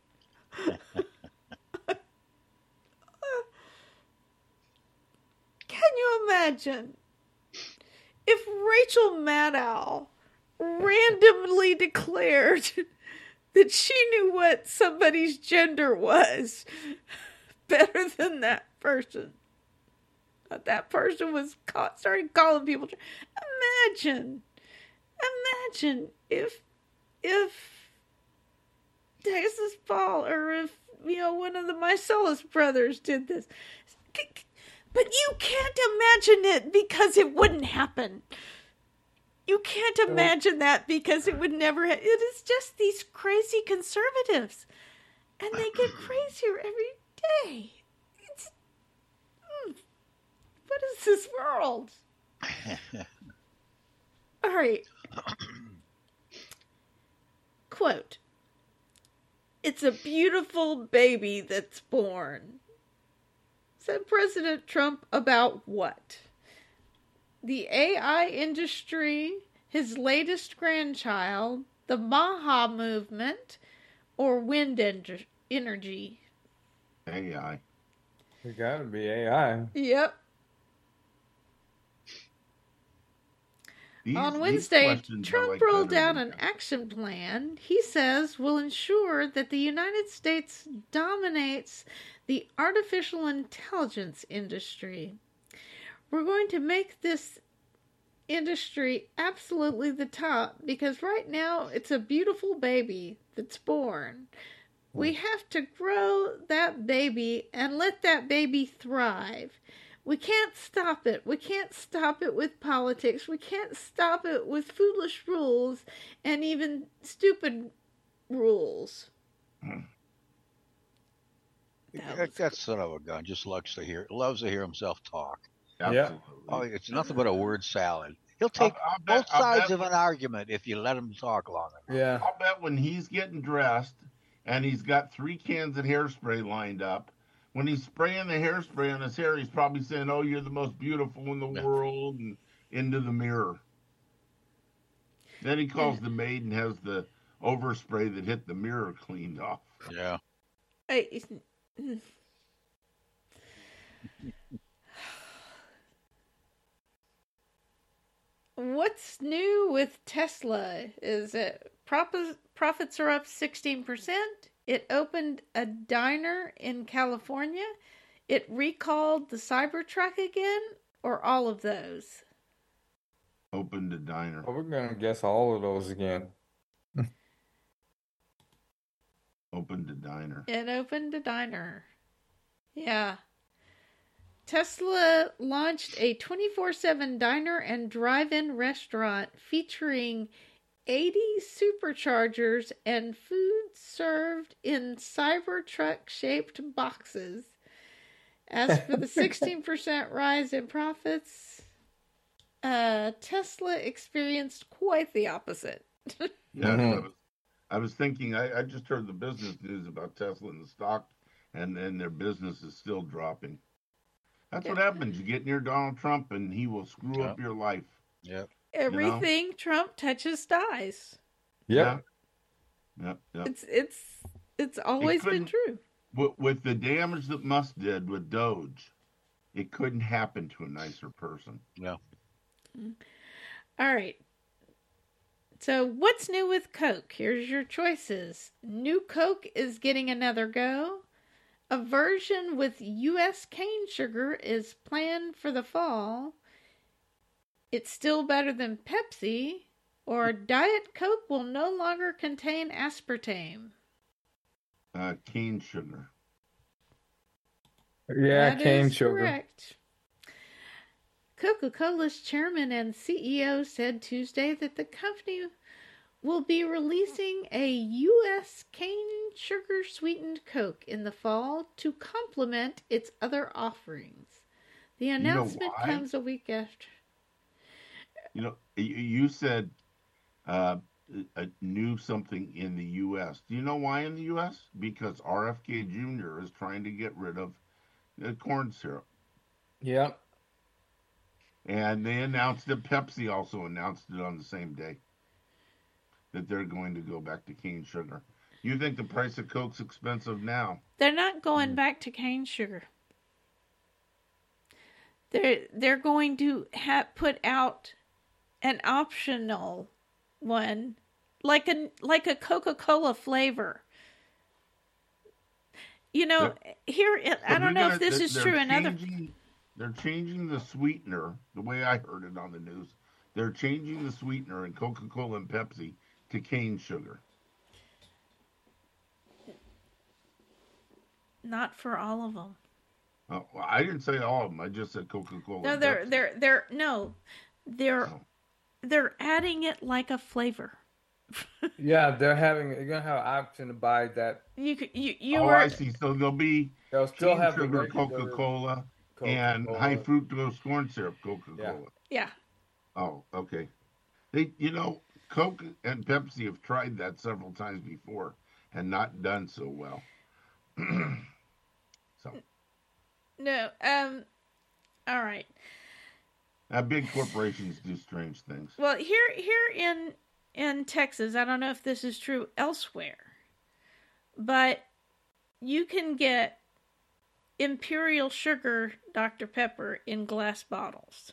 Can you imagine if Rachel Maddow randomly declared that she knew what somebody's gender was better than that person? That that person was caught, started calling people. Imagine, imagine if, if Texas Paul or if, you know, one of the Mycelis brothers did this. But you can't imagine it because it wouldn't happen. You can't imagine that because it would never ha- it is just these crazy conservatives. And they get crazier every day. It's, mm, what is this world? All right. Quote. It's a beautiful baby that's born. Said President Trump about what? The A I industry, his latest grandchild, the Maha movement, or wind en- energy? A I. It gotta be A I. Yep. These, On these Wednesday, questions I Trump like rolled better out than an action plan he says will ensure that the United States dominates the artificial intelligence industry. We're going to make this industry absolutely the top because right now it's a beautiful baby that's born. We have to grow that baby and let that baby thrive. We can't stop it. We can't stop it with politics. We can't stop it with foolish rules and even stupid rules. Hmm. That That, was that son of a gun just loves to hear loves to hear himself talk. Absolutely. Oh, it's nothing but a word salad. He'll take I'll, I'll bet, both I'll sides bet of when, an argument if you let him talk long enough. Yeah. I'll bet when he's getting dressed and he's got three cans of hairspray lined up, when he's spraying the hairspray on his hair, he's probably saying, "Oh, you're the most beautiful in the Yeah. world," and into the mirror. Then he calls the maid and has the overspray that hit the mirror cleaned off. Yeah. I, What's new with Tesla is that profits, profits are up sixteen percent. It opened a diner in California. It recalled the Cybertruck again, or all of those? Opened a diner. Well, we're gonna guess all of those again. Opened a diner. It opened a diner. Yeah. Tesla launched a twenty-four seven diner and drive-in restaurant featuring eighty superchargers and food served in Cybertruck-shaped boxes. As for the sixteen percent rise in profits, uh, Tesla experienced quite the opposite. Yes, Mhm. I was, I was thinking. I, I just heard the business news about Tesla and the stock, and then their business is still dropping. That's what happens. You get near Donald Trump, and he will screw Yeah. up your life. Yep. Everything Trump touches dies. Yep. Yeah. Yep. Yep. It's it's it's always been couldn't- true. With, with the damage that Musk did with Doge, it couldn't happen to a nicer person. Yeah. All right. So, what's new with Coke? Here's your choices. New Coke is getting another go. A version with U S cane sugar is planned for the fall. It's still better than Pepsi. Or Diet Coke will no longer contain aspartame. Uh, cane sugar. Yeah, That cane is sugar. correct. Coca-Cola's chairman and C E O said Tuesday that the company will be releasing a U S cane sugar sweetened Coke in the fall to complement its other offerings. The know announcement why? comes a week after. You know, y- you said uh, uh, knew something in the U S. Do you know why in the U S? Because R F K Junior is trying to get rid of uh, corn syrup. Yep. And they announced it. Pepsi also announced it on the same day that they're going to go back to cane sugar. You think the price of Coke's expensive now? They're not going back to cane sugar. They're they're going to ha- put out an optional one, like a like a Coca-Cola flavor. You know, here I So don't they're know gonna- if this they're- is they're true in other. changing- They're changing the sweetener, the way I heard it on the news. They're changing the sweetener in Coca-Cola and Pepsi to cane sugar. Not for all of them. Oh, well, I didn't say all of them. I just said Coca-Cola. No, and they're Pepsi. they're they're no, they're Oh. they're adding it like a flavor. Yeah, they're having you're gonna have an option to buy that. You could you you Oh, were I see. So there'll be They'll still cane have the sugar regular Coca-Cola and Coca-Cola. high fructose corn syrup Coca-Cola. yeah. Oh, okay. They, you know, Coke and Pepsi have tried that several times before and not done so well. So, No, um, all right. uh, big corporations do strange things. Well, here here in in Texas, I don't know if this is true elsewhere, but you can get Imperial Sugar Doctor Pepper in glass bottles.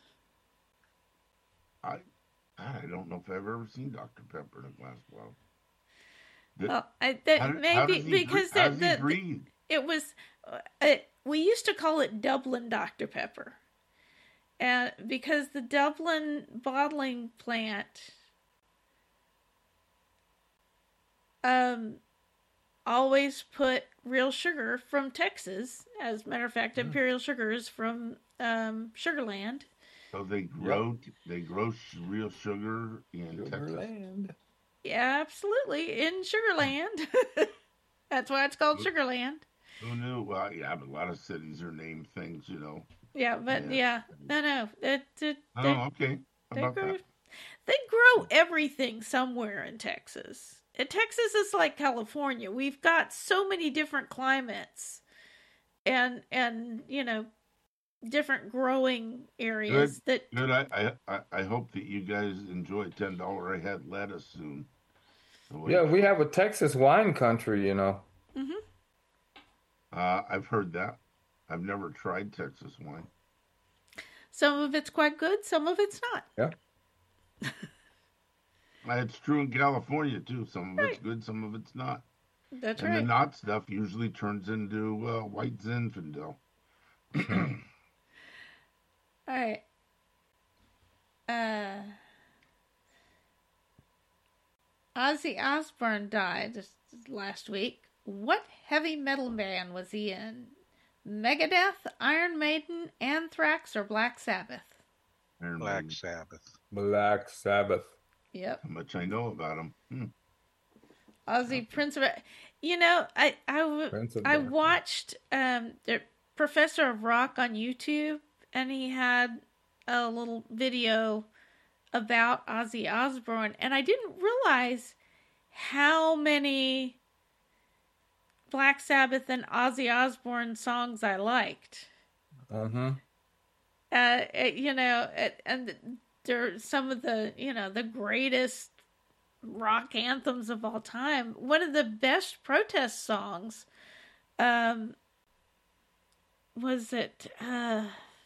I, I don't know if I've ever seen Doctor Pepper in a glass bottle. Did- Well, I, that how do- how maybe does he because bre- how the, does he the, breathe? it was uh, it, we used to call it Dublin Doctor Pepper, and because the Dublin bottling plant um always put real sugar from Texas. As a matter of fact, Imperial Sugar is from um, Sugarland. So they grow they grow sh- real sugar in Texas. Sugarland. Yeah, absolutely, in Sugarland. That's why it's called Sugarland. Who knew? Well, yeah, but a lot of cities are named things, you know. Yeah, but yeah, Yeah. no, no, it, it, Oh, they, okay. How they about grow, that? they grow everything somewhere in Texas. And Texas is like California. We've got so many different climates, and and you know, different growing areas that. Good. I, I I- I hope that you guys enjoy ten dollar a head lettuce soon. So Yeah, we have a Texas wine country, you know. Mhm. Uh, I've heard that. I've never tried Texas wine. Some of it's quite good, some of it's not. Yeah. Uh, It's true in California too. Some of it's Right. good, some of it's not. That's and right. the not stuff usually turns into uh, white Zinfandel. All right. Uh, Ozzy Osbourne died this last week. What heavy metal band was he in? Megadeth, Iron Maiden, Anthrax, or Black Sabbath? Iron Black Maiden. Sabbath. Black Sabbath. Yep. How much I know about him. Hmm. Ozzy Prince of. You know, I I, w- Prince of I Darkness. watched um the Professor of Rock on YouTube, and he had a little video about Ozzy Osbourne, and I didn't realize how many Black Sabbath and Ozzy Osbourne songs I liked. Uh-huh. Uh, it- you know, it, and they're some of the you know the greatest rock anthems of all time. One of the best protest songs um, was it... Uh,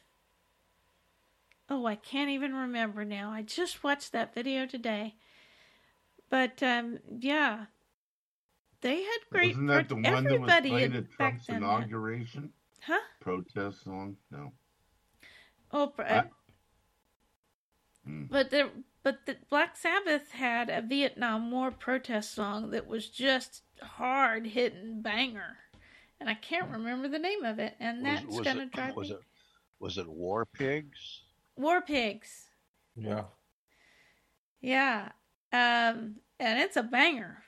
oh, I can't even remember now. I just watched that video today. But, um, yeah. They had great... Wasn't that the pro- one that was everybody played had at back Trump's then had- inauguration? Huh? Protest song? No. Oh, pr- I- Hmm. but the but the Black Sabbath had a Vietnam War protest song that was just hard hitting banger, and I can't remember the name of it, and Was, that's was gonna it, drive was me. it was it War Pigs? War Pigs, Yeah. yeah, um, and it's a banger.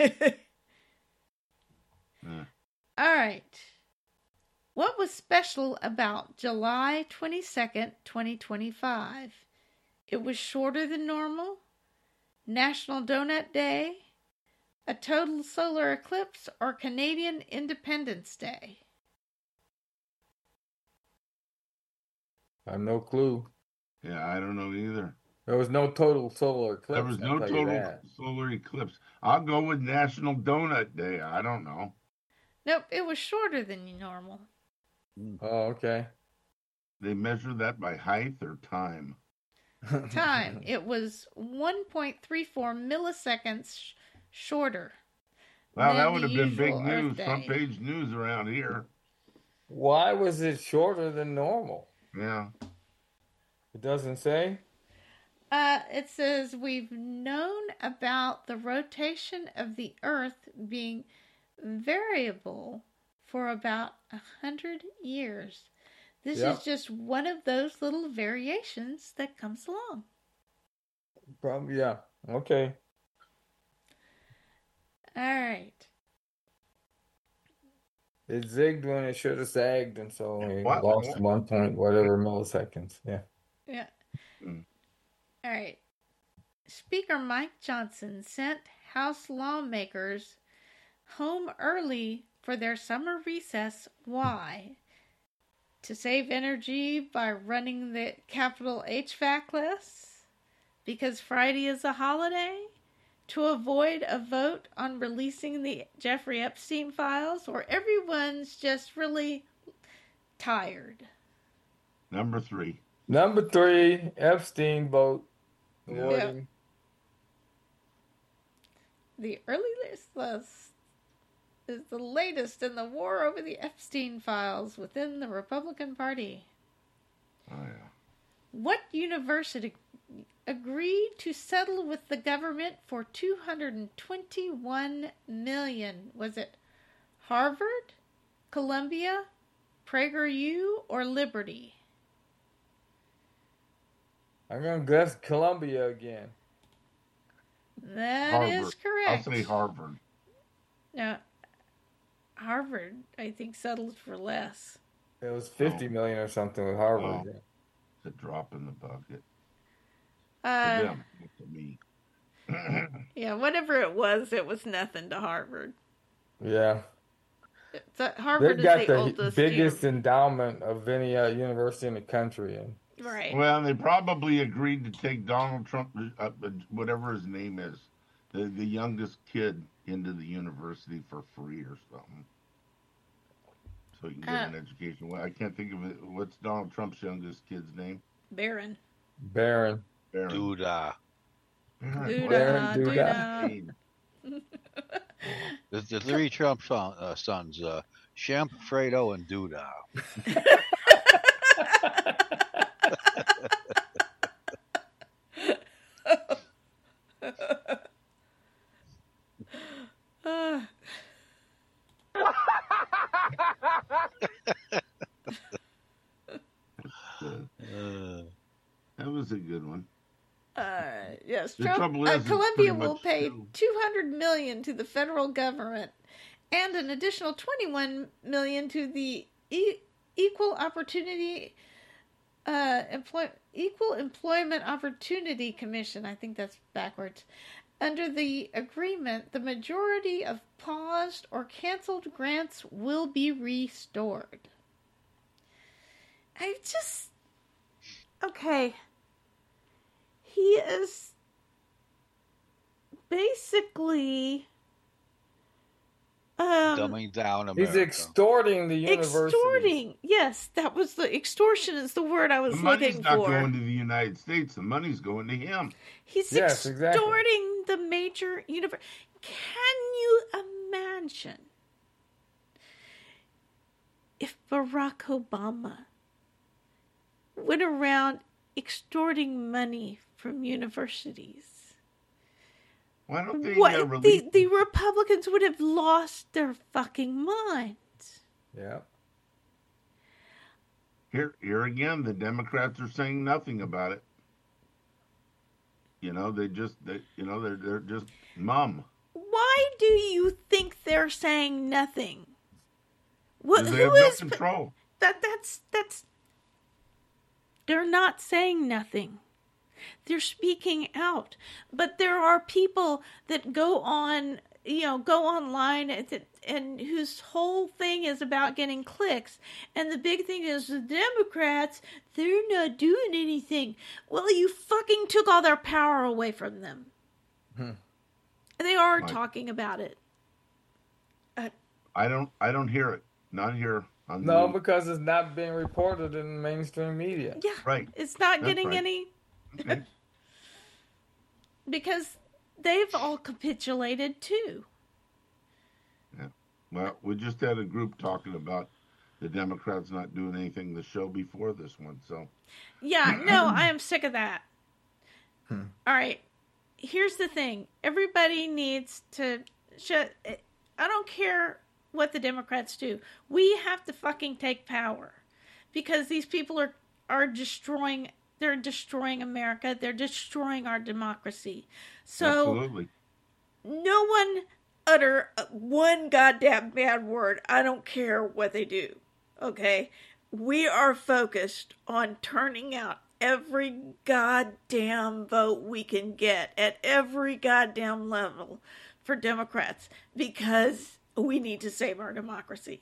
Yeah. All right, what was special about July twenty second, twenty twenty five? It was shorter than normal, National Donut Day, a total solar eclipse, or Canadian Independence Day. I have no clue. Yeah, I don't know either. There was no total solar eclipse. There was I'll no tell you total that. solar eclipse. I'll go with National Donut Day. I don't know. Nope, it was shorter than normal. Oh, okay. They measure that by height or time? Time. It was one point three four milliseconds sh- shorter. Wow, than that the would have been big usual Earth news, front Day. page news around here. Why was it shorter than normal? Yeah. It doesn't say. Uh, it says we've known about the rotation of the Earth being variable for about a hundred years. This Yep. is just one of those little variations that comes along. Probably, yeah. Okay. All right. It zigged when it should have sagged, and so it What? lost What? one point whatever milliseconds. Yeah. Yeah. Mm. All right. Speaker Mike Johnson sent House lawmakers home early for their summer recess. Why? To save energy by running the Capitol H V A C less? Because Friday is a holiday? To avoid a vote on releasing the Jeffrey Epstein files? Or everyone's just really tired? Number three. Number three, Epstein vote. Yeah. Avoiding. The early list was, is the latest in the war over the Epstein files within the Republican Party. Oh, yeah. What university agreed to settle with the government for two hundred twenty-one million dollars? Was it Harvard, Columbia, PragerU, or Liberty? I'm gonna guess Columbia again. That is Harvard. correct. I'll say Harvard. Now, Harvard, I think, settled for less. It was fifty million or something with Harvard. Oh. yeah. It's a drop in the bucket. Uh, To them, not to me. yeah, whatever it was, it was nothing to Harvard. Yeah. It's, uh, Harvard They've is got the, the oldest biggest uni- endowment of any uh, university in the country. And right. Well, they probably agreed to take Donald Trump, uh, uh, whatever his name is, the, the youngest kid, into the university for free or something. So he can get Uh, an education. Well, I can't think of it. What's Donald Trump's youngest kid's name? Barron. Barron. Barron. Doodah. Barron. Doodah, What? Doodah. doodah. The, the three Trump son, uh, sons, uh, Shemp, Fredo, and Doodah. Uh, Uh, That was a good one. uh, yes, The Trump, trouble uh, is, it's Columbia pretty will much pay still- two hundred million dollars to the federal government and an additional twenty-one million dollars to the e- Equal Opportunity uh, employ- Equal Employment Opportunity Commission. I think that's backwards. Under the agreement, the majority of paused or canceled grants will be restored. I just... Okay. He is... Basically basically um, Dumbing down He's America. extorting the university. extorting. Yes, that was the extortion is the word I was The money's looking not for. going to the United States. The money's going to him. He's Yes, exactly. extorting the major universe. Can you imagine if Barack Obama went around extorting money from universities? Why don't they What uh, the, release? the Republicans would have lost their fucking minds. Yeah. Here, here again, the Democrats are saying nothing about it. You know, they just, they, you know, they're they're just mum. Why do you think they're saying nothing? What, Because they who have no is control. that? That's that's. They're not saying nothing. They're speaking out. But there are people that go on, you know, go online and, and whose whole thing is about getting clicks. And the big thing is the Democrats, they're not doing anything. Well, you fucking took all their power away from them. Hmm. And they are Right. talking about it. Uh, I don't, I don't hear it. Not here on No, the, because it's not being reported in mainstream media. yeah, right. it's not That's getting right. any... Okay. Because they've all capitulated too. Well, we just had a group talking about the Democrats not doing anything the show before this one. So Yeah, no, I am sick of that. Hmm. All right. Here's the thing. Everybody needs to shut. I don't care what the Democrats do. We have to fucking take power because these people are are destroying. They're destroying America. They're destroying our democracy. So absolutely, no one utter one goddamn bad word. I don't care what they do. Okay? We are focused on turning out every goddamn vote we can get at every goddamn level for Democrats because we need to save our democracy.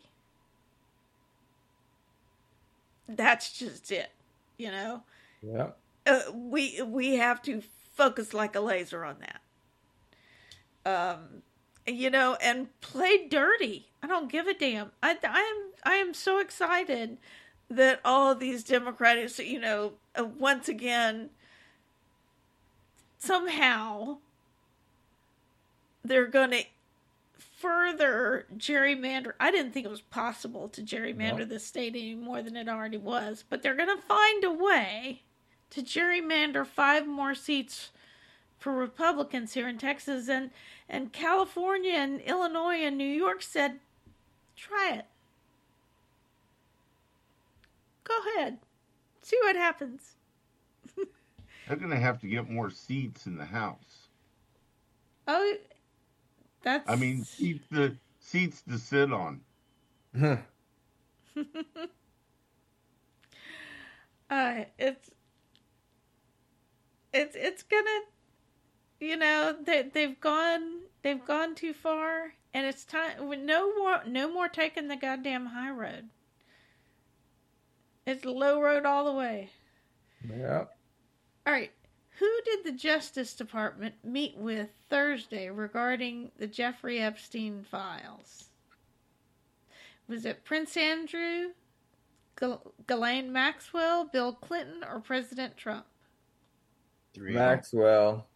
That's just it, you know? Yeah. Uh, we we have to focus like a laser on that. Um You know, and play dirty. I don't give a damn. I, I am I am so excited that all of these Democrats, you know, uh, once again, somehow they're going to further gerrymander. I didn't think it was possible to gerrymander No. the state any more than it already was, but they're going to find a way to gerrymander five more seats for Republicans here in Texas, and and California and Illinois and New York said, try it. Go ahead. See what happens. they're going to have to get more seats in the House. Oh, that's... I mean, seats the seats to sit on. Hmm. uh, it's... It's, it's gonna... You know, they, they've gone... They've gone too far, and it's time... No more, no more taking the goddamn high road. It's low road all the way. Yeah. All right. Who did the Justice Department meet with Thursday regarding the Jeffrey Epstein files? Was it Prince Andrew, Ghislaine Ghislaine Maxwell, Bill Clinton, or President Trump? Three. Maxwell.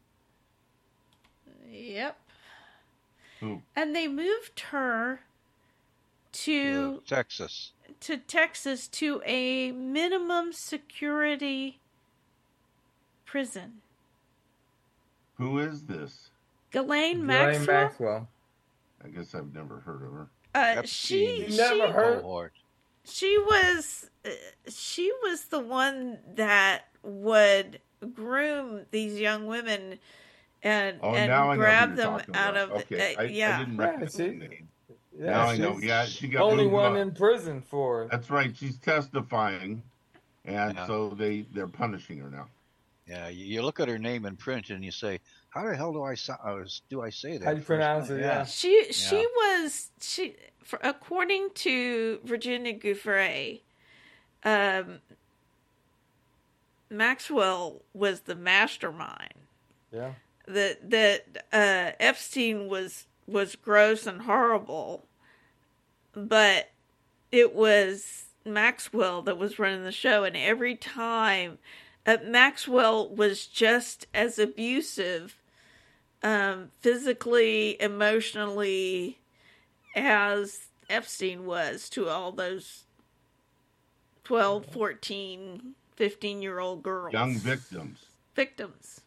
Yep. Who? And they moved her to To Texas. to Texas to a minimum security prison. Who is this? Ghislaine Ghislaine Maxwell. Maxwell. I guess I've never heard of her. Uh, she Epstein. she Never heard- Cohort. she was uh, she was the one that would groom these young women and Oh, and now I know grab who them you're talking out about. of Okay, uh, I, yeah. I didn't Yeah, recognize see? the name. Yeah, Now I know. she's Yeah, she got only moved one on. in prison for it. That's right. She's testifying, and Yeah. so they they're punishing her now. Yeah, you, you look at her name in print and you say, "How the hell do I so- uh, do I say that?" How do you first pronounce time?" it? Yeah. She she Yeah. was she for, according to Virginia Giuffre, um, Maxwell was the mastermind. Yeah. that that uh, Epstein was was gross and horrible, but it was Maxwell that was running the show, and every time uh, Maxwell was just as abusive, um, physically, emotionally, as Epstein was to all those twelve, fourteen, fifteen year old girls. Young victims. Victims.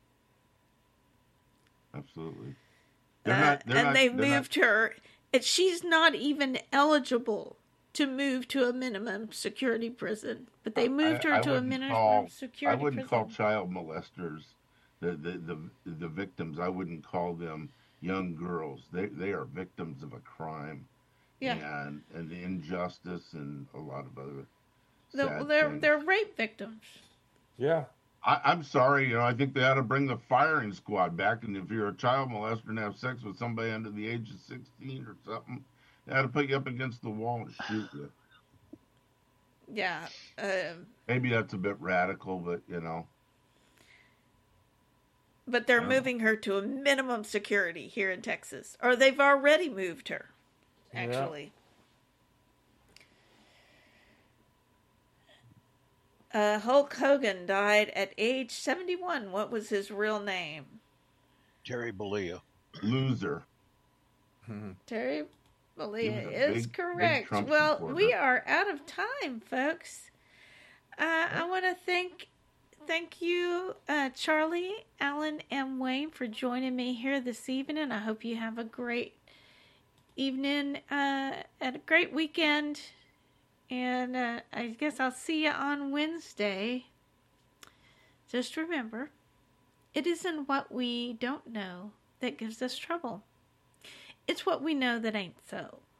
Absolutely. They're Uh, not, they're and not, they they're moved her, and she's not even eligible to move to a minimum security prison. But they moved I, her I to a wouldn't minimum call, I security wouldn't prison. call child molesters the, the, the, the victims. I wouldn't call them young girls. They they are victims of a crime. Yeah. And, and the injustice and a lot of other The- sad they're things. they're rape victims. Yeah. I, I'm sorry, you know, I think they ought to bring the firing squad back. And if you're a child molester and have sex with somebody under the age of sixteen or something, they ought to put you up against the wall and shoot you. Yeah. Um, Maybe that's a bit radical, but, you know. but they're Yeah. moving her to a minimum security here in Texas, or they've already moved her. Actually. Uh, Hulk Hogan died at age seventy-one. What was his real name? Terry Bollea. Loser. Terry Bollea He was a is big- big correct. Trump Well, supporter. we are out of time, folks. Uh, I want to thank thank you, uh, Charlie, Alan, and Wayne, for joining me here this evening. I hope you have a great evening uh, and a great weekend. And uh, I guess I'll see you on Wednesday. Just remember, it isn't what we don't know that gives us trouble. It's what we know that ain't so.